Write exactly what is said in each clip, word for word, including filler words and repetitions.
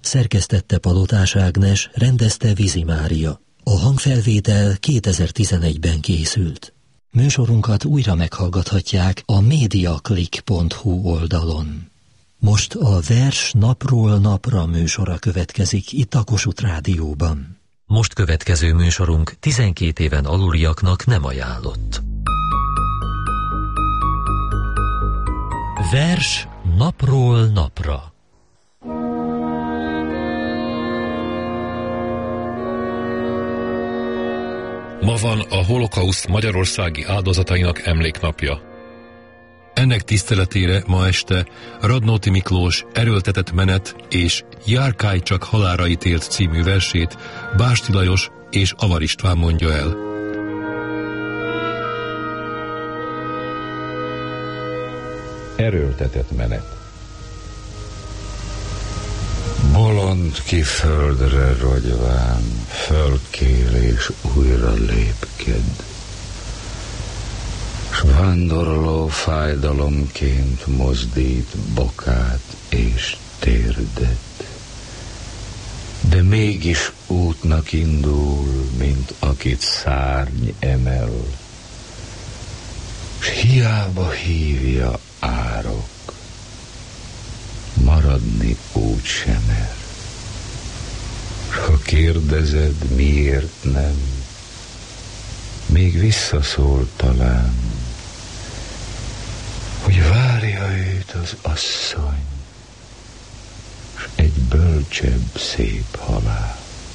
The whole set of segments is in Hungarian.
szerkesztette Palotás Ágnes, rendezte Vizi Mária. A hangfelvétel kétezer-tizenegyben készült. Műsorunkat újra meghallgathatják a mediaclick pont hu oldalon. Most a Vers napról napra műsora következik itt a Kossuth Rádióban. Most következő műsorunk tizenkét éven aluliaknak nem ajánlott. Vers napról napra. Ma van a holokauszt magyarországi áldozatainak emléknapja. Ennek tiszteletére ma este Radnóti Miklós Erőltetett menet és Járkálj csak halálra ítélt című versét Básti Lajos és Avar István mondja el. Erőltetett menet. Bolond ki földre rogyván, fölkél és újra lépked, s vándorló fájdalomként mozdít bokát és térdet, de mégis útnak indul, mint akit szárny emel, s hiába hívja árok, maradni úgy sem mer. S ha kérdezed, miért nem, még visszaszól talán, hogy várja őt az asszony, s egy bölcsebb szép halál.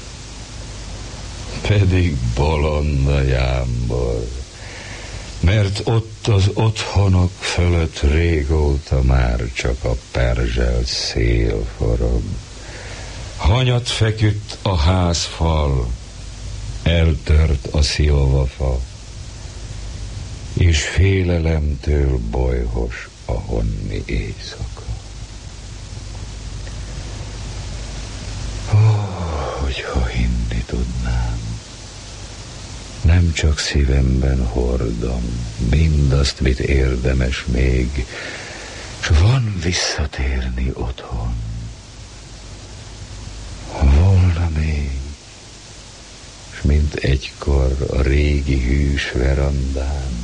Pedig bolond a jámbor, mert ott az otthonok fölött régóta már csak a perzselt szél forog. Hanyat feküdt a házfal, eltört a szilvafa, és félelemtől bolyhos a honni éjszaka. Ó, hogyha hinni tudnám, nem csak szívemben hordom mindazt, mit érdemes még, s van visszatérni otthon. Volna még, s mint egykor a régi hűs verandán,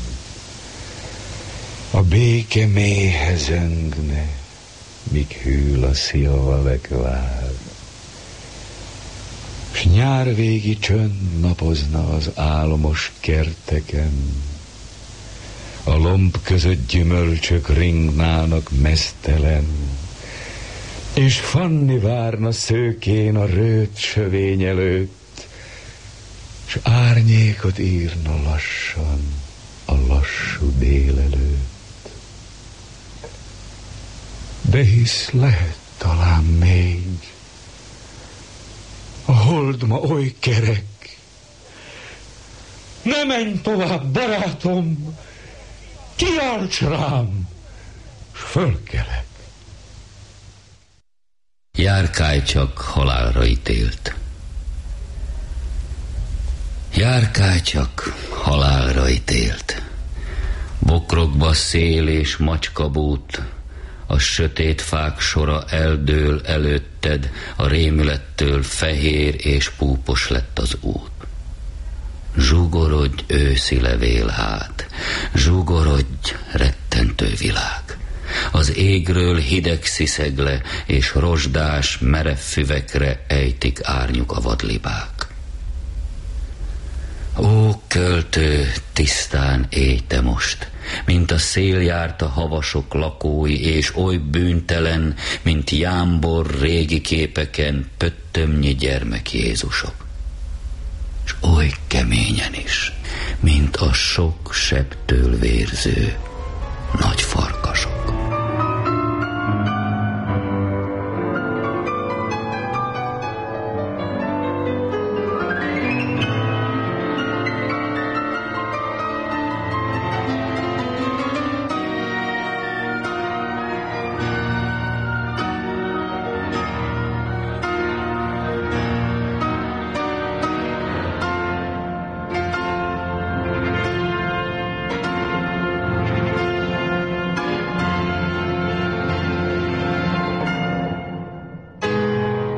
a béke méhe zöngne, míg hűl a szilvalekvár, s nyárvégi csönd napozna az álmos kerteken, a lomb között gyümölcsök ringnának meztelen, és Fanni várna szőkén a rőt sövény előtt, s árnyékot írna lassan a lassú délelőtt. De hisz lehet talán még, a hold ma oly kerek. Ne menj tovább, barátom, kiálts rám, s fölkelek. Járkálj csak halálra ítélt. Járkálj csak halálra ítélt. Bokrokba szél és macskabút, a sötét fák sora eldől előtted, a rémülettől fehér és púpos lett az út. Zsugorodj, őszi levélhát, zsugorodj, rettentő világ. Az égről hideg sziszeg le, és rozsdás, merev füvekre ejtik árnyuk a vadlibák. Ó, költő, tisztán élj te most, mint a szél járt a havasok lakói, és oly bűntelen, mint jámbor régi képeken pöttömnyi gyermek Jézusok. S oly keményen is, mint a sok sebtől vérző nagy farkasok.